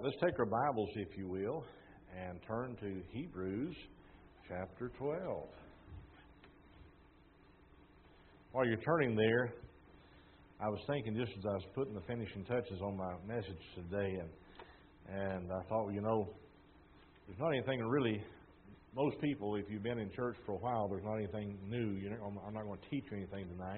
Let's take our Bibles, if you will, and turn to Hebrews chapter 12. While you're turning there, I was thinking just as I was putting the finishing touches on my message today, and I thought, there's not anything really, most people, if you've been in church for a while, there's not anything new. I'm not going to teach you anything tonight.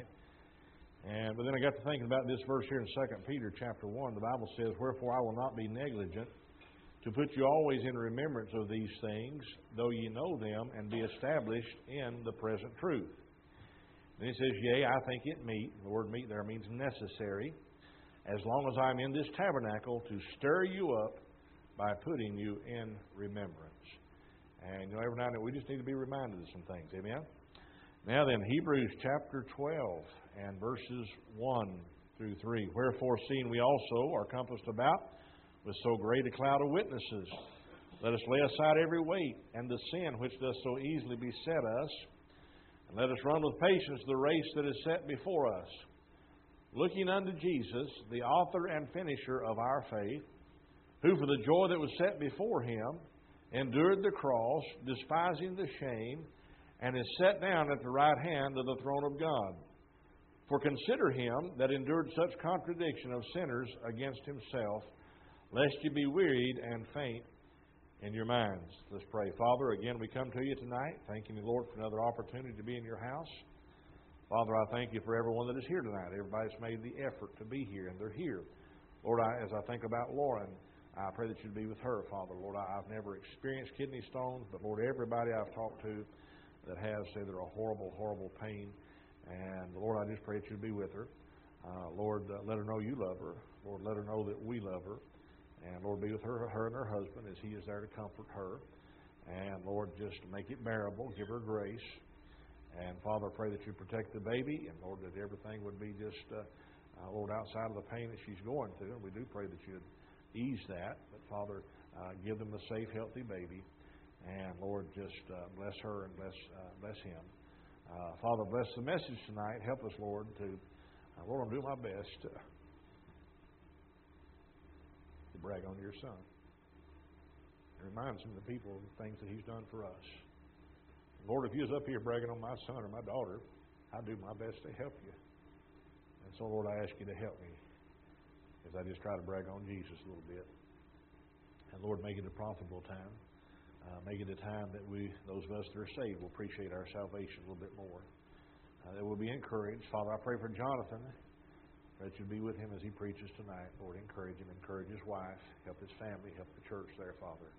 But then I got to thinking about this verse here in 2 Peter chapter 1. The Bible says, "Wherefore I will not be negligent to put you always in remembrance of these things, though ye know them, and be established in the present truth." And he says, "Yea, I think it meet," the word meet there means necessary, "as long as I'm in this tabernacle, to stir you up by putting you in remembrance." And every now and then we just need to be reminded of some things. Amen? Now then, Hebrews chapter 12 and verses 1 through 3. "Wherefore, seeing we also are compassed about with so great a cloud of witnesses, let us lay aside every weight and the sin which doth so easily beset us, and let us run with patience the race that is set before us, looking unto Jesus, the author and finisher of our faith, who for the joy that was set before him endured the cross, despising the shame, and is set down at the right hand of the throne of God. For consider him that endured such contradiction of sinners against himself, lest you be wearied and faint in your minds." Let's pray. Father, again we come to you tonight, thanking you, Lord, for another opportunity to be in your house. Father, I thank you for everyone that is here tonight. Everybody's made the effort to be here, and they're here. Lord, as I think about Lauren, I pray that you'd be with her, Father. Lord, I've never experienced kidney stones, but Lord, everybody I've talked to that has say they're a horrible, horrible pain. And Lord, I just pray that you'd be with her. Lord, let her know you love her. Lord, let her know that we love her. And Lord, be with her and her husband as he is there to comfort her. And Lord, just make it bearable. Give her grace. And Father, I pray that you protect the baby. And Lord, that everything would be just, Lord, outside of the pain that she's going through. And we do pray that you'd ease that. But Father, give them a safe, healthy baby. And Lord, just bless her and bless him. Father, bless the message tonight. Help us, Lord, to, Lord, I'll do my best to brag on your Son. It reminds him of the people of the things that he's done for us. Lord, if you was up here bragging on my son or my daughter, I'd do my best to help you. And so, Lord, I ask you to help me as I just try to brag on Jesus a little bit. And Lord, make it a profitable time. Make it a time that those of us that are saved, will appreciate our salvation a little bit more. That we'll be encouraged. Father, I pray for Jonathan, that you'd be with him as he preaches tonight. Lord, encourage him, encourage his wife, help his family, help the church there, Father.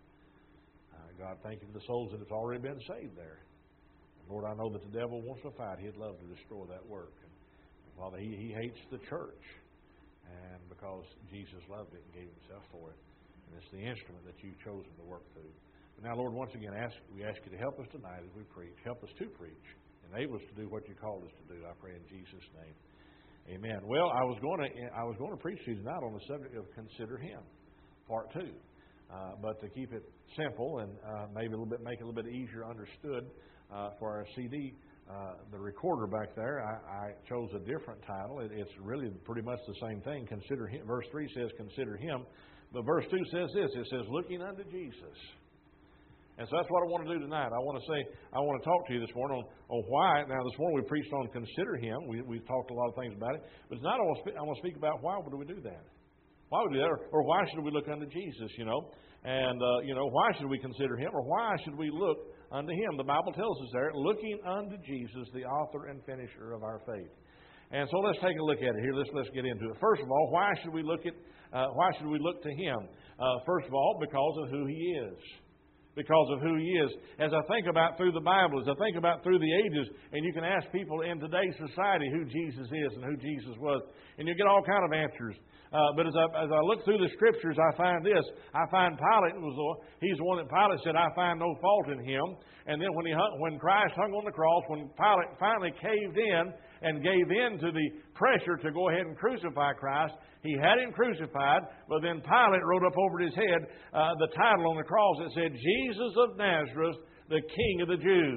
God, thank you for the souls that have already been saved there. And Lord, I know that the devil wants to fight. He'd love to destroy that work. And Father, he hates the church, and because Jesus loved it and gave himself for it. And it's the instrument that you've chosen to work through. Now, Lord, once again, we ask you to help us tonight as we preach. Help us to preach. Enable us to do what you called us to do. I pray in Jesus' name. Amen. Well, I was going to preach to you tonight on the subject of Consider Him, Part 2. But to keep it simple and maybe make it a little bit easier understood for our CD, the recorder back there, I chose a different title. It's really pretty much the same thing. Consider Him. Verse 3 says, Consider Him. But verse 2 says this. It says, Looking unto Jesus. And so that's what I want to do tonight. I want to talk to you this morning on why. Now, this morning we preached on Consider Him. We've talked a lot of things about it. But tonight I want to speak about why would we do that? Why would we do that? Or why should we look unto Jesus, And, why should we consider Him? Or why should we look unto Him? The Bible tells us there, looking unto Jesus, the author and finisher of our faith. And so let's take a look at it here. Let's get into it. First of all, why should we look to Him? First of all, because of who He is. Because of who He is. As I think about through the Bible, as I think about through the ages, and you can ask people in today's society who Jesus is and who Jesus was, and you get all kind of answers. But as I look through the Scriptures, I find this. I find Pilate he's the one that Pilate said, I find no fault in Him. And then when Christ hung on the cross, when Pilate finally caved in and gave in to the pressure to go ahead and crucify Christ, he had Him crucified, but then Pilate wrote up over his head the title on the cross that said, Jesus of Nazareth, the King of the Jews.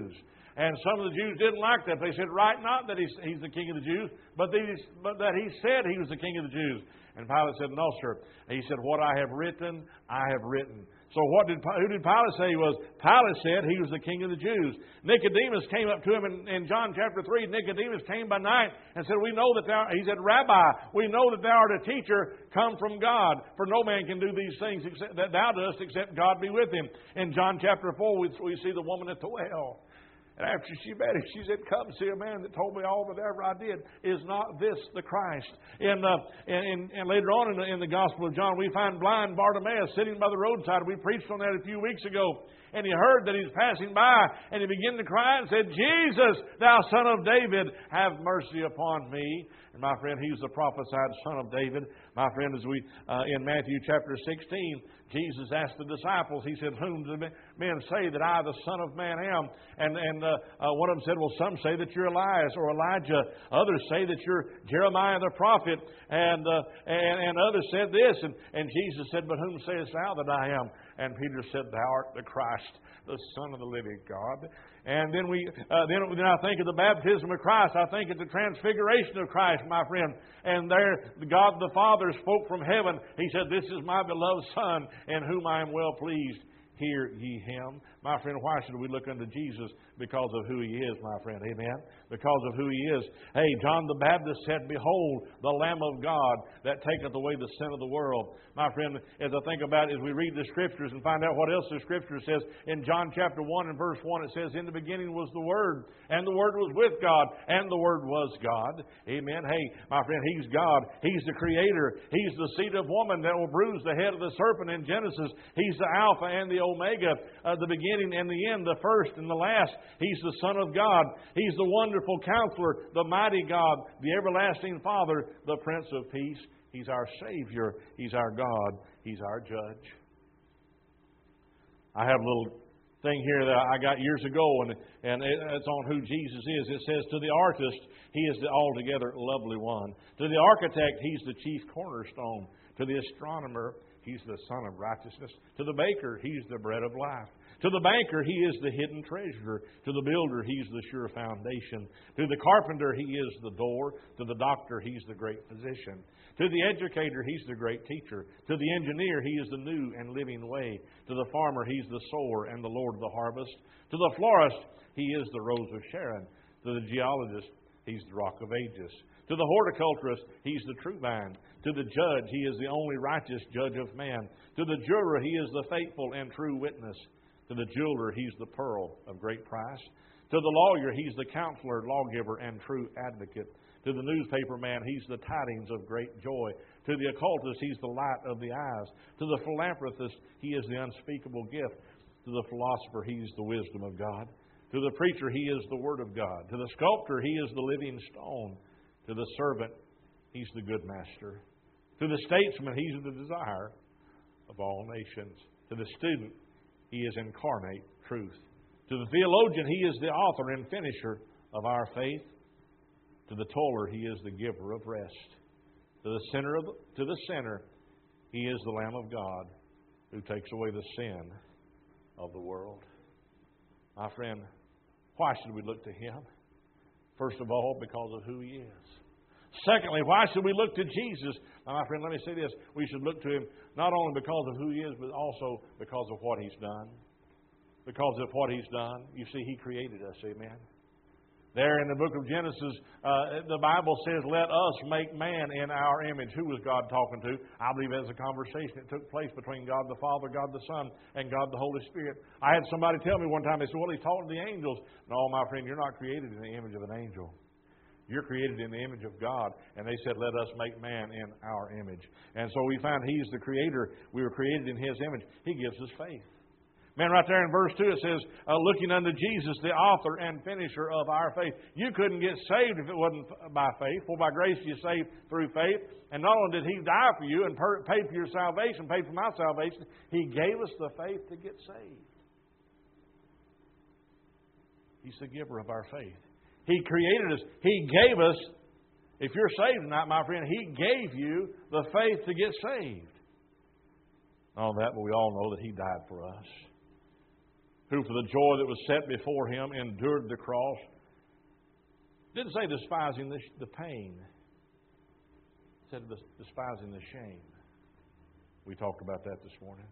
And some of the Jews didn't like that. They said, right not that he's the king of the Jews, but that he said he was the king of the Jews. And Pilate said, no, sir. And he said, what I have written, I have written. So who did Pilate say he was? Pilate said he was the king of the Jews. Nicodemus came up to him in John chapter 3. Nicodemus came by night and said, he said, Rabbi, we know that thou art a teacher come from God. For no man can do these things that thou dost except God be with him. In John chapter 4, we see the woman at the well. And after she met him, she said, come see a man that told me all that ever I did. Is not this the Christ? And later on in the Gospel of John, we find blind Bartimaeus sitting by the roadside. We preached on that a few weeks ago. And he heard that he was passing by, and he began to cry and said, Jesus, thou son of David, have mercy upon me. And my friend, he was the prophesied son of David. My friend, as we in Matthew chapter 16, Jesus asked the disciples, he said, whom do men say that I, the Son of Man, am? And one of them said, well, some say that you're Elias or Elijah. Others say that you're Jeremiah the prophet. And others said this. And Jesus said, but whom sayest thou that I am? And Peter said, thou art the Christ, the Son of the living God. And then then I think of the baptism of Christ. I think of the transfiguration of Christ, my friend. And there, God the Father spoke from heaven. He said, this is my beloved Son, in whom I am well pleased. Hear ye him. My friend, why should we look unto Jesus? Because of who He is, my friend. Amen? Because of who He is. Hey, John the Baptist said, behold, the Lamb of God that taketh away the sin of the world. My friend, as I think about it, as we read the Scriptures and find out what else the Scripture says, in John chapter 1 and verse 1, it says, in the beginning was the Word, and the Word was with God, and the Word was God. Amen? Hey, my friend, He's God. He's the Creator. He's the seed of woman that will bruise the head of the serpent in Genesis. He's the Alpha and the Omega, the beginning and the end, the first and the last. He's the Son of God. He's the wonderful Counselor, the mighty God, the everlasting Father, the Prince of Peace. He's our Savior. He's our God. He's our Judge. I have a little thing here that I got years ago, and it's on who Jesus is. It says, to the artist, He is the altogether lovely one. To the architect, He's the chief cornerstone. To the astronomer, He's the Son of righteousness. To the baker, He's the bread of life. To the banker, He is the hidden treasurer. To the builder, He's the sure foundation. To the carpenter, He is the door. To the doctor, He's the great physician. To the educator, He's the great teacher. To the engineer, He is the new and living way. To the farmer, He's the sower and the Lord of the harvest. To the florist, He is the rose of Sharon. To the geologist, He's the rock of ages. To the horticulturist, He's the true vine. To the judge, He is the only righteous judge of man. To the juror, He is the faithful and true witness. To the jeweler, He's the pearl of great price. To the lawyer, He's the counselor, lawgiver, and true advocate. To the newspaper man, He's the tidings of great joy. To the occultist, He's the light of the eyes. To the philanthropist, He is the unspeakable gift. To the philosopher, He is the wisdom of God. To the preacher, He is the word of God. To the sculptor, He is the living stone. To the servant, He's the good master. To the statesman, He's the desire of all nations. To the student, He is incarnate truth. To the theologian, He is the author and finisher of our faith. To the toiler, He is the giver of rest. To the sinner, He is the Lamb of God who takes away the sin of the world. My friend, why should we look to Him? First of all, because of who He is. Secondly, why should we look to Jesus? Now, my friend, let me say this. We should look to Him not only because of who He is, but also because of what He's done. Because of what He's done. You see, He created us. Amen. There in the book of Genesis, the Bible says, let us make man in our image. Who was God talking to? I believe it was a conversation that took place between God the Father, God the Son, and God the Holy Spirit. I had somebody tell me one time, they said, well, He's talking to the angels. No, my friend, you're not created in the image of an angel. You're created in the image of God. And they said, let us make man in our image. And so we find He's the Creator. We were created in His image. He gives us faith. Man, right there in verse 2 it says, looking unto Jesus, the author and finisher of our faith. You couldn't get saved if it wasn't by faith. For by grace you're saved through faith. And not only did He die for you and pay for your salvation, paid for my salvation, He gave us the faith to get saved. He's the giver of our faith. He created us. He gave us, if you're saved tonight, my friend, He gave you the faith to get saved. All that, but we all know that He died for us. who for the joy that was set before him endured the cross. Didn't say despising the pain. It said despising the shame. We talked about that this morning.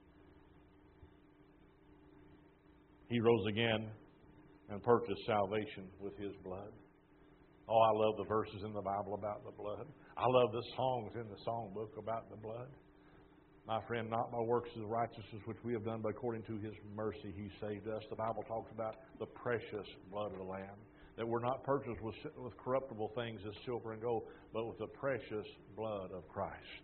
He rose again and purchased salvation with His blood. Oh, I love the verses in the Bible about the blood. I love the songs in the songbook about the blood. My friend, not by works of righteousness which we have done, but according to His mercy He saved us. The Bible talks about the precious blood of the Lamb. That we're not purchased with corruptible things as silver and gold, but with the precious blood of Christ.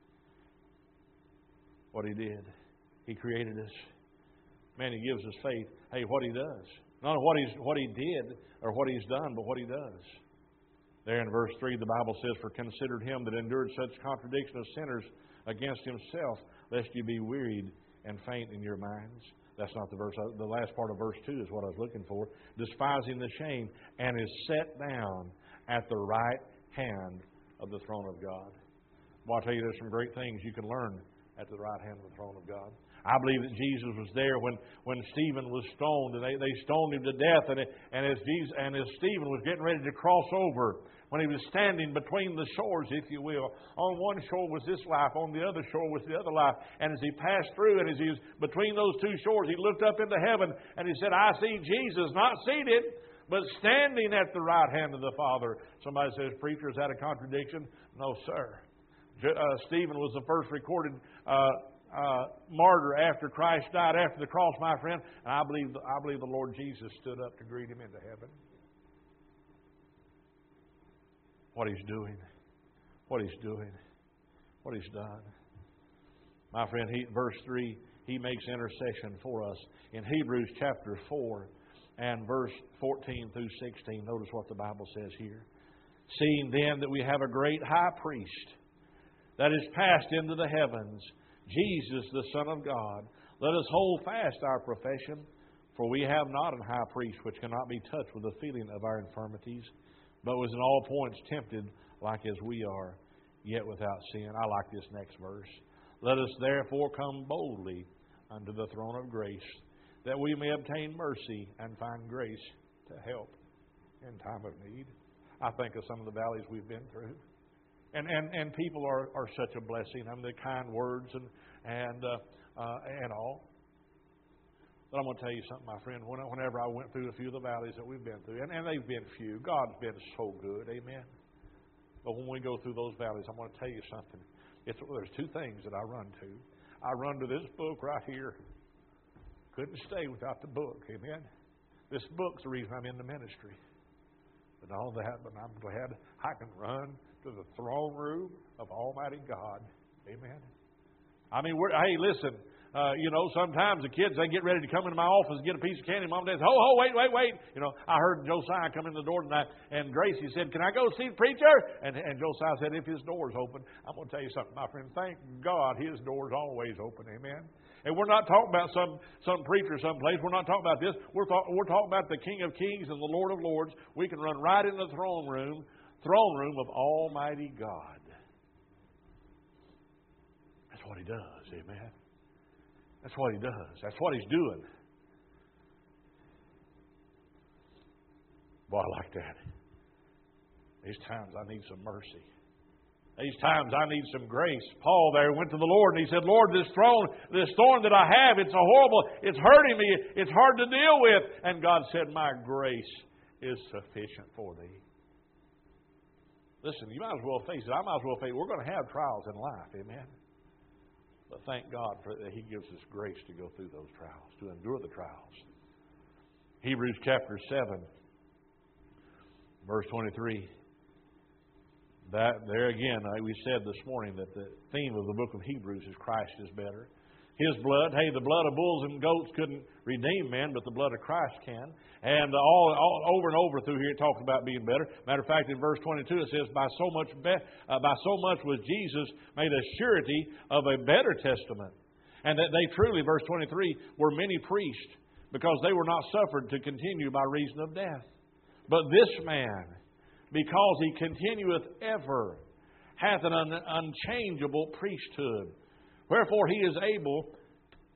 What He did. He created us. Man, He gives us faith. Hey, what He does. Not what He did or what He's done, but what He does. There in verse 3, the Bible says, "For consider Him that endured such contradiction of sinners against Himself, lest you be wearied and faint in your minds." That's not the verse. The last part of verse 2 is what I was looking for. "Despising the shame, and is set down at the right hand of the throne of God." Well, I'll tell you, there's some great things you can learn at the right hand of the throne of God. I believe that Jesus was there when Stephen was stoned, and they stoned him to death. And as Stephen was getting ready to cross over, when he was standing between the shores, if you will, on one shore was this life, on the other shore was the other life. And as he passed through, and as he was between those two shores, he looked up into heaven, and he said, "I see Jesus, not seated, but standing at the right hand of the Father." Somebody says, "Preacher, is that a contradiction?" No, sir. Stephen was the first recorded martyr after Christ died, after the cross, my friend. And I believe the Lord Jesus stood up to greet him into heaven. What He's doing, what He's doing, what He's done. My friend, verse 3, He makes intercession for us. In Hebrews chapter 4 and verse 14 through 16, notice what the Bible says here. "Seeing then that we have a great high priest that is passed into the heavens, Jesus, the Son of God, let us hold fast our profession. For we have not an high priest which cannot be touched with the feeling of our infirmities, but was in all points tempted like as we are, yet without sin." I like this next verse. "Let us therefore come boldly unto the throne of grace, that we may obtain mercy and find grace to help in time of need." I think of some of the valleys we've been through. And people are such a blessing. I mean, the kind words and all. But I'm going to tell you something, my friend. Whenever I went through a few of the valleys that we've been through, and they've been few, God's been so good, amen. But when we go through those valleys, I'm going to tell you something. There's two things that I run to. I run to this book right here. Couldn't stay without the book, amen. This book's the reason I'm in the ministry. But all that, but I'm glad I can run to the throne room of Almighty God. Amen. I mean, hey, listen, sometimes the kids, they get ready to come into my office and get a piece of candy. Mom and Dad say, "Oh, wait. I heard Josiah come in the door tonight, and Gracie said, 'Can I go see the preacher?' And Josiah said, 'If his door's open.'" I'm going to tell you something, my friend. Thank God His door's always open. Amen. And we're not talking about some preacher someplace. We're not talking about this. We're talking about the King of Kings and the Lord of Lords. We can run right in the throne room of Almighty God. That's what He does, amen. That's what He does. That's what He's doing. Boy, I like that. These times I need some mercy. These times I need some grace. Paul there went to the Lord and he said, "Lord, this thorn that I have, it's it's hurting me. It's hard to deal with." And God said, "My grace is sufficient for thee." Listen, you might as well face it. I might as well face it. We're going to have trials in life, amen. But thank God that He gives us grace to go through those trials, to endure the trials. Hebrews chapter 7, verse 23. That there again, we said this morning that the theme of the book of Hebrews is Christ is better. His blood, the blood of bulls and goats couldn't redeem men, but the blood of Christ can. And all over and over through here it talks about being better. Matter of fact, in verse 22 it says, by so much was Jesus made a surety of a better testament. And that they truly, verse 23, were many priests, because they were not suffered to continue by reason of death. But this man, because He continueth ever, hath an unchangeable priesthood. Wherefore He is able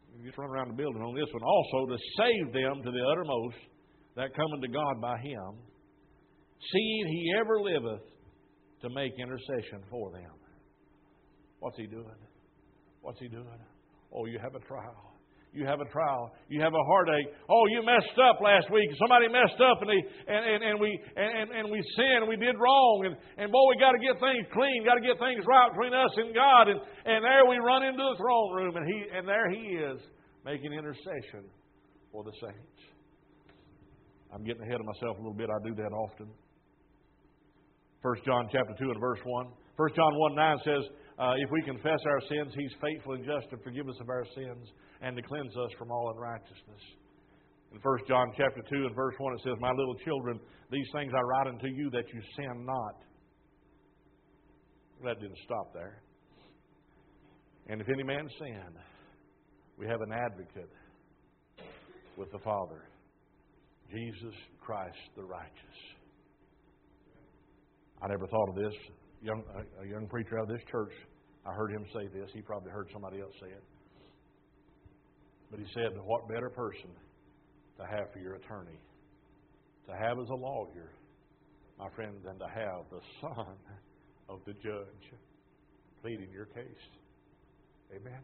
You just run around the building on this one. Also to save them to the uttermost that come unto God by Him, seeing He ever liveth to make intercession for them. What's He doing? What's He doing? Oh, you have a trial. You have a trial. You have a heartache. Oh, you messed up last week. Somebody messed up, and we sinned. We did wrong, and boy, we got to get things clean. Got to get things right between us and God. And there we run into the throne room, and there He is making intercession for the saints. I'm getting ahead of myself a little bit. I do that often. 1 John chapter 2 and verse 1. 1 John 1:9 says, if we confess our sins, He's faithful and just to forgive us of our sins and to cleanse us from all unrighteousness. In 1 John chapter 2 and verse 1 it says, my little children, these things I write unto you that you sin not. That didn't stop there. And if any man sin, we have an advocate with the Father, Jesus Christ the righteous. I never thought of this. A young preacher out of this church, I heard him say this. He probably heard somebody else say it. But he said, what better person to have for your attorney, to have as a lawyer, my friend, than to have the son of the judge pleading your case. Amen?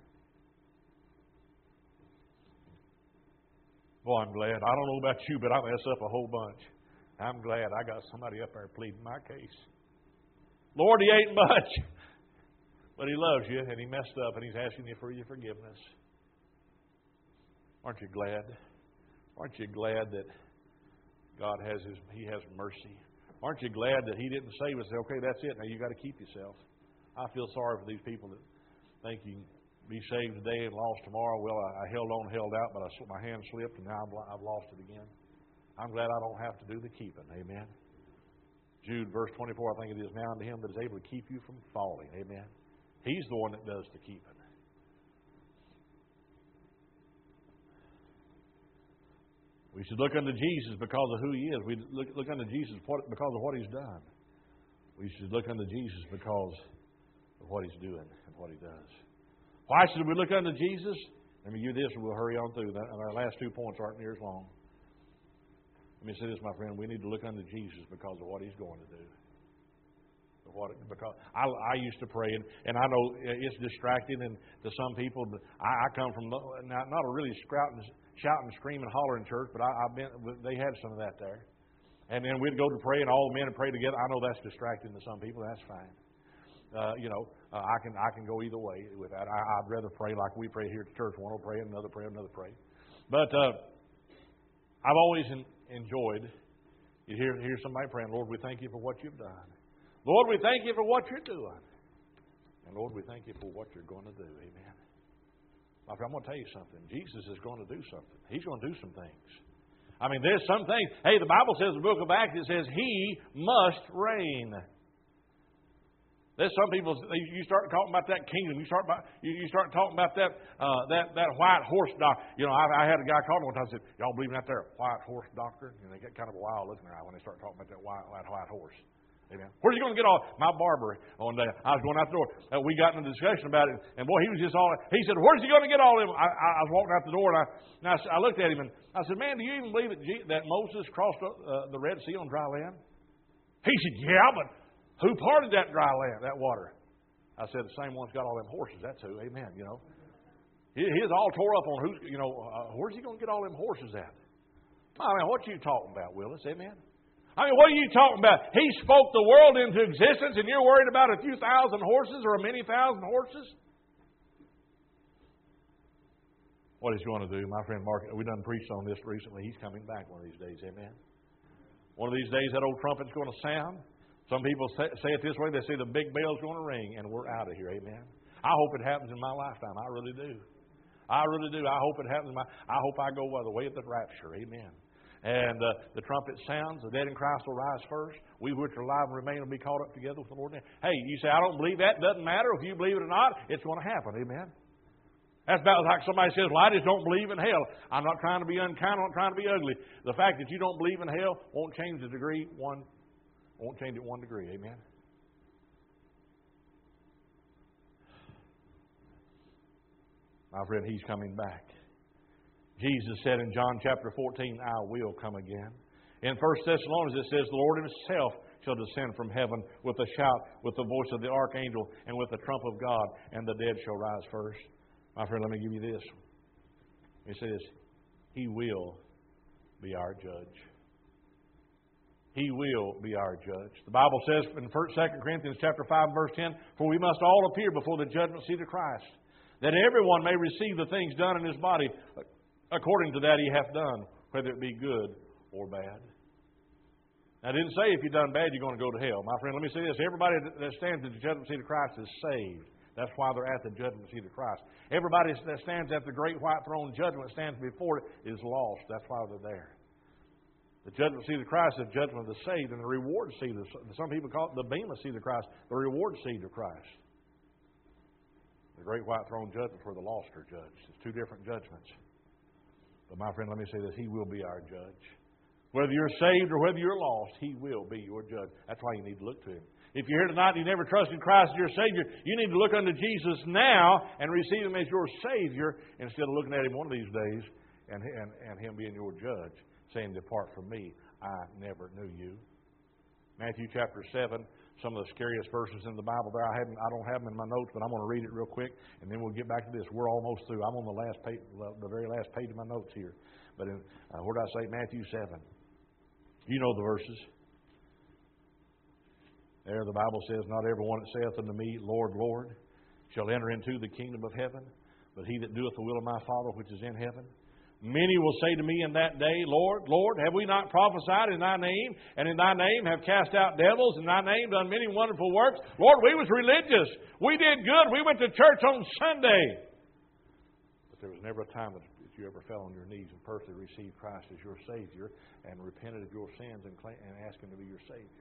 Boy, I'm glad. I don't know about you, but I mess up a whole bunch. I'm glad I got somebody up there pleading my case. Lord, He ain't much, but He loves you, and He messed up, and He's asking you for your forgiveness. Aren't you glad? Aren't you glad that God has He has mercy? Aren't you glad that He didn't save us and say, okay, that's it, now you got to keep yourself? I feel sorry for these people that think you can be saved today and lost tomorrow. Well, I held on, held out, but my hand slipped, and now I've lost it again. I'm glad I don't have to do the keeping. Amen. Jude, verse 24, I think it is, now unto Him that is able to keep you from falling. Amen. He's the one that does the keeping. We should look unto Jesus because of who He is. We look unto Jesus because of what He's done. We should look unto Jesus because of what He's doing and what He does. Why should we look unto Jesus? Let me give you this and we'll hurry on through that. And our last 2 points aren't near as long. Let me say this, my friend. We need to look unto Jesus because of what He's going to do. Because I used to pray, and I know it's distracting and to some people. But I come from not a really shouting, screaming, hollering church, but they had some of that there. And then we'd go to pray, and all the men would pray together. I know that's distracting to some people. That's fine. I can go either way with that. I'd rather pray like we pray here at the church. One will pray, another pray, another pray. But I've always enjoyed. You hear somebody praying, Lord, we thank You for what You've done. Lord, we thank You for what You're doing. And Lord, we thank You for what You're going to do. Amen. My friend, I'm going to tell you something. Jesus is going to do something. He's going to do some things. I mean, there's some things. Hey, the Bible says in the book of Acts, it says, He must reign. There's some people, you start talking about that kingdom. You start talking about that white horse doctrine. You know, I had a guy call me one time and said, y'all believe in that there white horse doctrine? And they get kind of a wild look in their eye when they start talking about that white horse. Amen. Where's he going to get all my barber one day? I was going out the door. We got in a discussion about it, and boy, he was just all. He said, "Where's he going to get all of them?" I was walking out the door, and I looked at him, and I said, "Man, do you even believe that Moses crossed the Red Sea on dry land?" He said, "Yeah, but who parted that dry land, that water?" I said, "The same one's got all them horses. That's who." Amen. You know, he's all tore up on who's. You know, where's he going to get all them horses at? I mean, what you talking about, Willis? Amen. I mean, what are you talking about? He spoke the world into existence, and you're worried about a few thousand horses or a many thousand horses? What he's going to do, my friend Mark, we done preached on this recently. He's coming back one of these days, amen. One of these days, that old trumpet's going to sound. Some people say it this way. They say the big bell's going to ring, and we're out of here, amen. I hope it happens in my lifetime. I really do. I really do. I hope it happens. I hope I go by the way of the rapture, amen. And the trumpet sounds, the dead in Christ will rise first. We which are alive and remain will be caught up together with the Lord. Hey, you say, I don't believe that. Doesn't matter. If you believe it or not, it's going to happen. Amen. That's about like somebody says, well, I just don't believe in hell. I'm not trying to be unkind. I'm not trying to be ugly. The fact that you don't believe in hell won't change the degree won't change it 1 degree. Amen. My friend, He's coming back. Jesus said in John chapter 14, I will come again. In 1 Thessalonians it says, the Lord Himself shall descend from heaven with a shout, with the voice of the archangel, and with the trump of God, and the dead shall rise first. My friend, let me give you this. It says, He will be our judge. He will be our judge. The Bible says in 2 Corinthians chapter 5, verse 10, for we must all appear before the judgment seat of Christ, that everyone may receive the things done in his body according to that he hath done, whether it be good or bad. Now, I didn't say if you've done bad, you're going to go to hell. My friend, let me say this. Everybody that stands at the judgment seat of Christ is saved. That's why they're at the judgment seat of Christ. Everybody that stands at the great white throne judgment, stands before it, is lost. That's why they're there. The judgment seat of Christ is the judgment of the saved, and the reward seat of, some people call it the bema seat of Christ, the reward seat of Christ. The great white throne judgment where the lost are judged. It's two different judgments. But my friend, let me say this. He will be our judge. Whether you're saved or whether you're lost, He will be your judge. That's why you need to look to Him. If you're here tonight and you never trusted Christ as your Savior, you need to look unto Jesus now and receive Him as your Savior instead of looking at Him one of these days and Him being your judge, saying, depart from me, I never knew you. Matthew chapter 7, some of the scariest verses in the Bible there. I don't have them in my notes, but I'm going to read it real quick, and then we'll get back to this. We're almost through. I'm on the last page, the very last page of my notes here. But where did I say? Matthew 7. You know the verses. There the Bible says, not everyone that saith unto me, Lord, Lord, shall enter into the kingdom of heaven, but he that doeth the will of my Father which is in heaven. Many will say to me in that day, Lord, Lord, have we not prophesied in Thy name, and in Thy name have cast out devils, in Thy name done many wonderful works? Lord, we was religious. We did good. We went to church on Sunday. But there was never a time that you ever fell on your knees and personally received Christ as your Savior and repented of your sins and asked Him to be your Savior.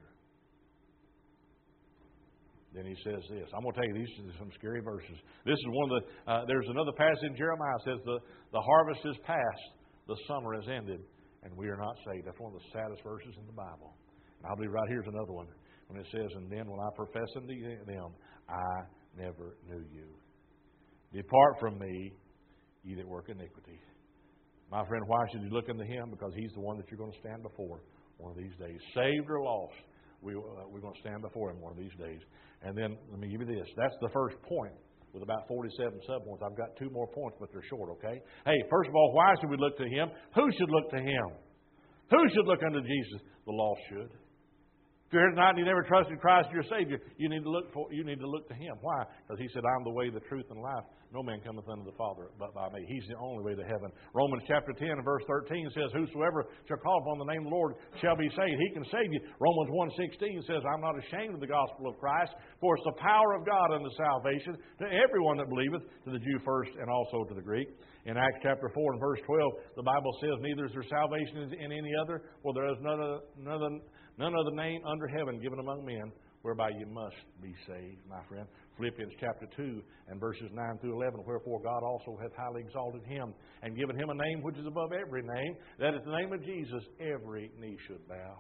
Then he says this. I'm going to tell you, these are some scary verses. This is one of the, there's another passage in Jeremiah that says, the harvest is past, the summer has ended, and we are not saved. That's one of the saddest verses in the Bible. And I believe right here's another one. When it says, and then when I profess unto them, I never knew you. Depart from me, ye that work iniquity. My friend, why should you look unto Him? Because He's the one that you're going to stand before one of these days. Saved or lost, we're going to stand before Him one of these days. And then, let me give you this. That's the first point with about 47 subpoints. I've got two more points, but they're short, okay? Hey, first of all, why should we look to Him? Who should look to Him? Who should look unto Jesus? The lost should. If you're here tonight and you never trusted Christ as your Savior, you need to look to Him. Why? Because He said, I'm the way, the truth, and life. No man cometh unto the Father but by me. He's the only way to heaven. Romans chapter 10 and verse 13 says, whosoever shall call upon the name of the Lord shall be saved. He can save you. Romans 1:16 says, I'm not ashamed of the gospel of Christ, for it's the power of God unto salvation to everyone that believeth, to the Jew first and also to the Greek. In Acts chapter 4 and verse 12, the Bible says, neither is there salvation in any other, for there is none other name under heaven given among men whereby you must be saved, my friend. Philippians chapter 2 and verses 9 through 11, wherefore God also hath highly exalted Him and given Him a name which is above every name, that at the name of Jesus every knee should bow.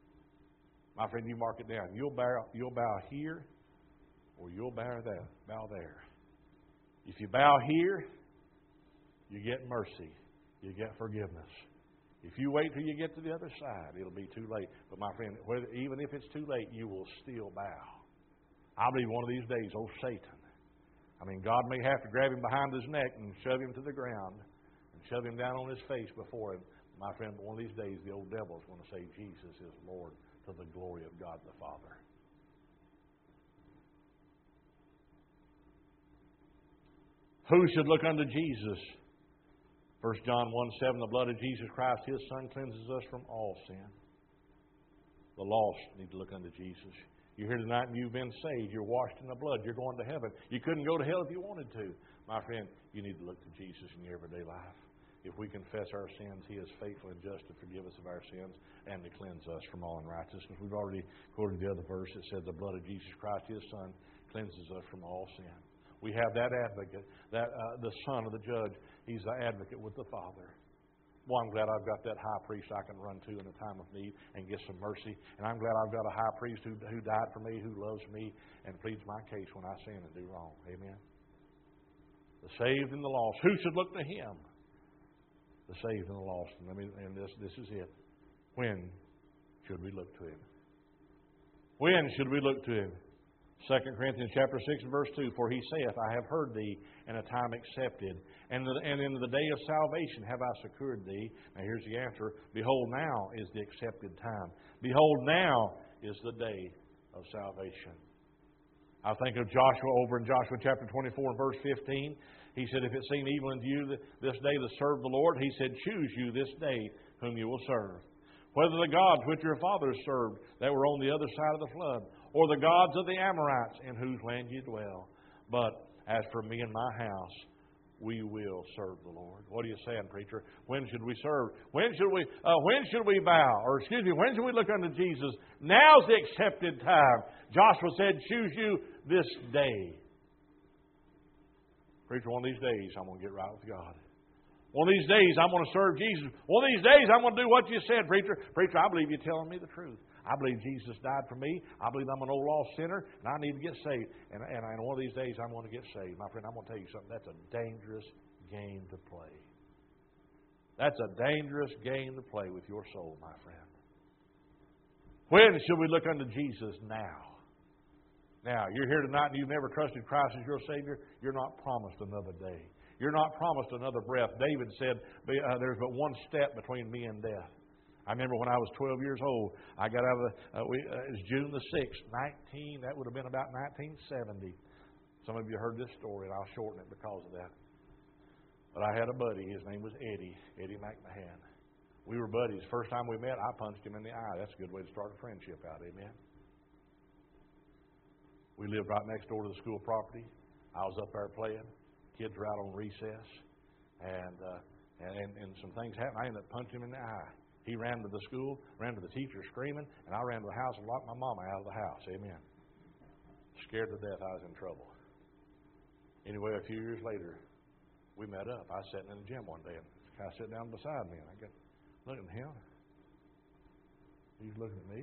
My friend, you mark it down. You'll bow here, or you'll bow there. If you bow here, you get mercy. You get forgiveness. If you wait till you get to the other side, it'll be too late. But my friend, even if it's too late, you will still bow. I believe one of these days, old Satan, God may have to grab him behind his neck and shove him to the ground and shove him down on his face before him. My friend, but one of these days, the old devil is going to say Jesus is Lord to the glory of God the Father. Who should look unto Jesus? 1 John 1:7, the blood of Jesus Christ, His Son, cleanses us from all sin. The lost need to look unto Jesus. You're here tonight and you've been saved. You're washed in the blood. You're going to heaven. You couldn't go to hell if you wanted to. My friend, you need to look to Jesus in your everyday life. If we confess our sins, He is faithful and just to forgive us of our sins and to cleanse us from all unrighteousness. We've already quoted the other verse that said the blood of Jesus Christ, His Son, cleanses us from all sin. We have that advocate, the Son of the Judge. He's the advocate with the Father. Well, I'm glad I've got that high priest I can run to in a time of need and get some mercy. And I'm glad I've got a high priest who died for me, who loves me, and pleads my case when I sin and do wrong. Amen. The saved and the lost. Who should look to Him? The saved and the lost. And this is it. When should we look to Him? When should we look to Him? 2 Corinthians chapter 6 and verse 2, For He saith, I have heard thee in a time accepted, and in the day of salvation have I secured thee. Now here's the answer. Behold, now is the accepted time. Behold, now is the day of salvation. I think of Joshua over in Joshua chapter 24 and verse 15. He said, If it seem evil unto you this day to serve the Lord, He said, Choose you this day whom you will serve. Whether the gods which your fathers served that were on the other side of the flood, or the gods of the Amorites in whose land you dwell. But as for me and my house, we will serve the Lord. What are you saying, preacher? When should we serve? When should we bow? Or excuse me, when should we look unto Jesus? Now's the accepted time. Joshua said, Choose you this day. Preacher, one of these days I'm going to get right with God. One of these days I'm going to serve Jesus. One of these days I'm going to do what you said, preacher. Preacher, I believe you're telling me the truth. I believe Jesus died for me. I believe I'm an old lost sinner, and I need to get saved. And one of these days I'm going to get saved. My friend, I'm going to tell you something. That's a dangerous game to play. That's a dangerous game to play with your soul, my friend. When should we look unto Jesus? Now. Now, you're here tonight and you've never trusted Christ as your Savior. You're not promised another day. You're not promised another breath. David said, there's but one step between me and death. I remember when I was 12 years old, I got out of it was June the 6th, that would have been about 1970. Some of you heard this story, and I'll shorten it because of that. But I had a buddy. His name was Eddie McMahon. We were buddies. First time we met, I punched him in the eye. That's a good way to start a friendship out, amen? We lived right next door to the school property. I was up there playing. Kids were out on recess. And some things happened. I ended up punching him in the eye. He ran to the school, ran to the teacher screaming, and I ran to the house and locked my mama out of the house. Amen. Scared to death I was in trouble. Anyway, a few years later, we met up. I was sitting in the gym one day, and this guy sat down beside me, and I got looking at him. He's looking at me.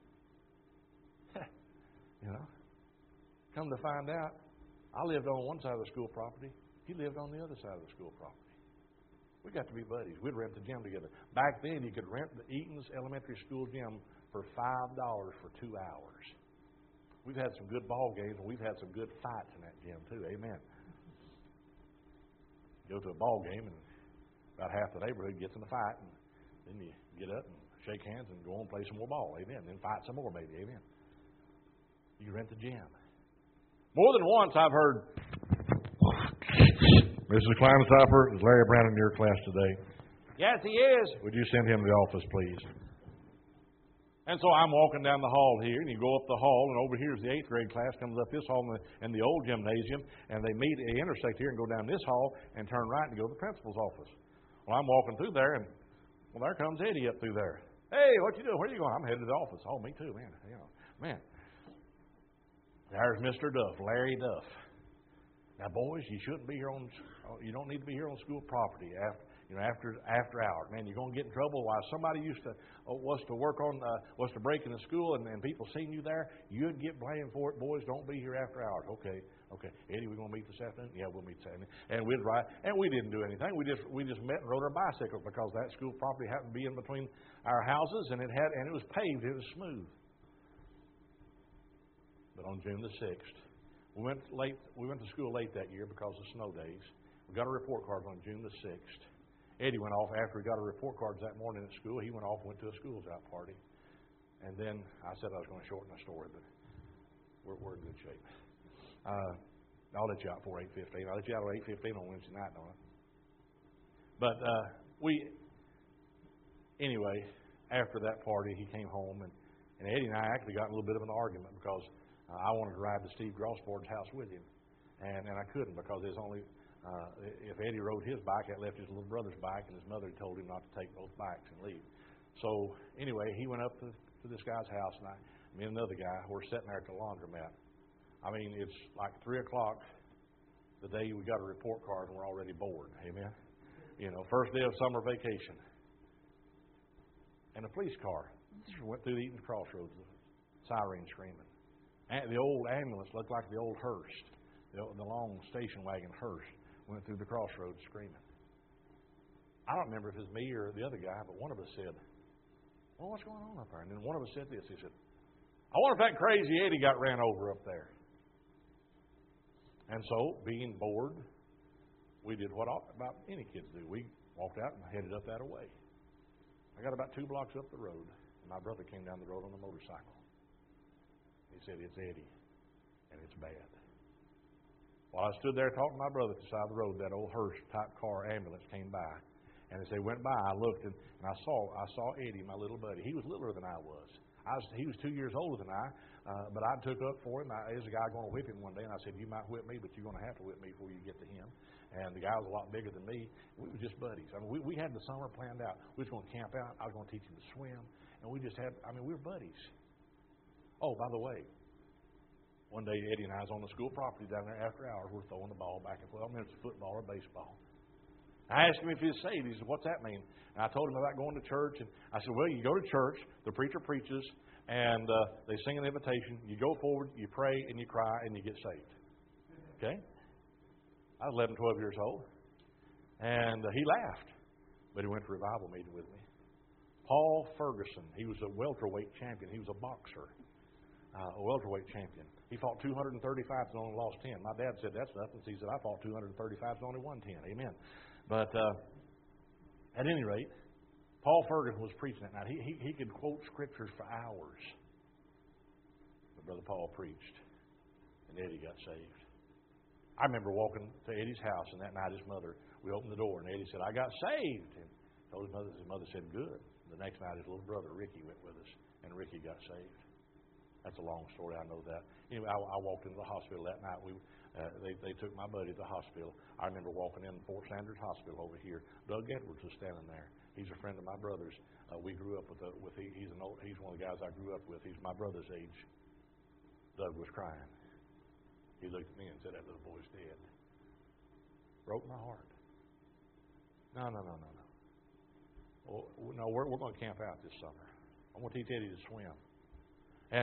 You know, come to find out, I lived on one side of the school property. He lived on the other side of the school property. We got to be buddies. We'd rent the gym together. Back then, you could rent the Eaton's Elementary School gym for $5 for 2 hours. We've had some good ball games, and we've had some good fights in that gym, too. Amen. You go to a ball game, and about half the neighborhood gets in a fight, and then you get up and shake hands and go on and play some more ball. Amen. Then fight some more, maybe. Amen. You rent the gym. More than once, I've heard, Mrs. Kleinstopper, is Larry Brown in your class today? Yes, he is. Would you send him to the office, please? And so I'm walking down the hall here, and you go up the hall, and over here is the 8th grade class, comes up this hall in the old gymnasium, and they intersect here and go down this hall and turn right and go to the principal's office. Well, I'm walking through there, and there comes Eddie up through there. Hey, what you doing? Where are you going? I'm headed to the office. Oh, me too, man. Man. There's Mr. Duff, Larry Duff. Now, boys, you shouldn't be here you don't need to be here on school property after hours. Man, you're going to get in trouble. Why somebody was to break into school and people seen you there, you'd get blamed for it. Boys, don't be here after hours. Okay. Eddie, we're going to meet this afternoon? Yeah, we'll meet this afternoon. And we'd ride, and we didn't do anything. We just met and rode our bicycles because that school property happened to be in between our houses, and it was paved. It was smooth. But on June the 6th, we went to school late that year because of snow days. We got our report cards on June the 6th. Eddie went off after he got our report cards that morning at school. He went off and went to a schools out party. And then I said I was going to shorten the story, but we're in good shape. I'll let you out for 8:15. I'll let you out at 8:15 on Wednesday night, don't I? But anyway, after that party, he came home, and Eddie and I actually got in a little bit of an argument because I wanted to ride to Steve Grossford's house with him, and I couldn't because there's only if Eddie rode his bike, that left his little brother's bike, and his mother told him not to take both bikes and leave. So anyway, he went up to this guy's house, and me and another guy were sitting there at the laundromat. I mean, it's like 3 o'clock the day we got a report card, and we're already bored. Amen. First day of summer vacation, and a police car went through the Eaton's Crossroads, siren screaming. And the old ambulance looked like the old hearse, the long station wagon hearse, went through the crossroads screaming. I don't remember if it was me or the other guy, but one of us said, well, what's going on up there? And then one of us said this. He said, I wonder if that crazy Eddie got ran over up there. And so, being bored, we did what about any kids do. We walked out and headed up that way. I got about 2 blocks up the road, and my brother came down the road on a motorcycle. He said, it's Eddie, and it's bad. While I stood there talking to my brother at the side of the road, that old hearse-type car ambulance came by. And as they went by, I looked, and I saw Eddie, my little buddy. He was littler than I was. He was 2 years older than I, but I took up for him. There's a guy going to whip him one day, and I said, you might whip me, but you're going to have to whip me before you get to him. And the guy was a lot bigger than me. We were just buddies. I mean, we had the summer planned out. We was going to camp out. I was going to teach him to swim. And we were buddies. Oh, by the way, one day Eddie and I was on the school property down there after hours. We're throwing the ball back and forth. I mean, it's football or baseball. I asked him if he was saved. He said, what's that mean? And I told him about going to church. And I said, well, you go to church, the preacher preaches, and they sing an invitation. You go forward, you pray, and you cry, and you get saved. Okay? I was 11, 12 years old. And he laughed. But he went to a revival meeting with me. Paul Ferguson, he was a welterweight champion. He was a boxer, a welterweight champion. He fought 235 and only lost 10. My dad said, that's nothing. He said, I fought 235 and only won 10. Amen. But at any rate, Paul Ferguson was preaching that night. He could quote scriptures for hours. But Brother Paul preached, and Eddie got saved. I remember walking to Eddie's house, and that night his mother, we opened the door, and Eddie said, I got saved. And told his mother said, good. The next night his little brother, Ricky, went with us, and Ricky got saved. That's a long story, I know that. Anyway, I walked into the hospital that night. They took my buddy to the hospital. I remember walking in Fort Sanders Hospital over here. Doug Edwards was standing there. He's a friend of my brother's. We grew up he's one of the guys I grew up with. He's my brother's age. Doug was crying. He looked at me and said, that little boy's dead. Broke my heart. No. Oh, no, we're going to camp out this summer. I'm going to teach Eddie to swim. And,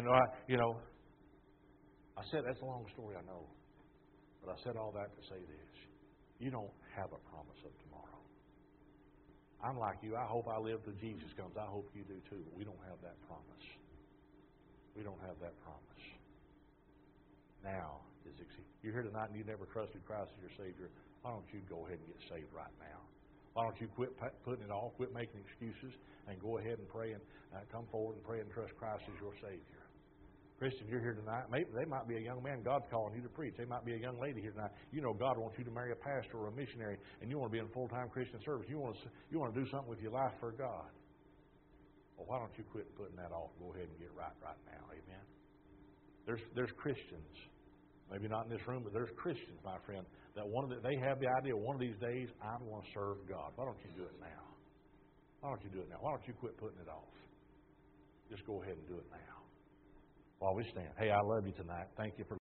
I said, that's a long story, I know. But I said all that to say this. You don't have a promise of tomorrow. I'm like you. I hope I live till Jesus comes. I hope you do too. But we don't have that promise. We don't have that promise. Now is you're here tonight and you never trusted Christ as your Savior. Why don't you go ahead and get saved right now? Why don't you quit putting it off, quit making excuses, and go ahead and pray and come forward and pray and trust Christ as your Savior? Christian, you're here tonight. Maybe they might be a young man God's calling you to preach. They might be a young lady here tonight. You know God wants you to marry a pastor or a missionary, and you want to be in full-time Christian service. You want to do something with your life for God. Well, why don't you quit putting that off? Go ahead and get right now. Amen. There's Christians, maybe not in this room, but there's Christians, my friend, that they have the idea one of these days I'm going to serve God. Why don't you do it now? Why don't you do it now? Why don't you quit putting it off? Just go ahead and do it now. While we stand. Hey, I love you tonight. Thank you for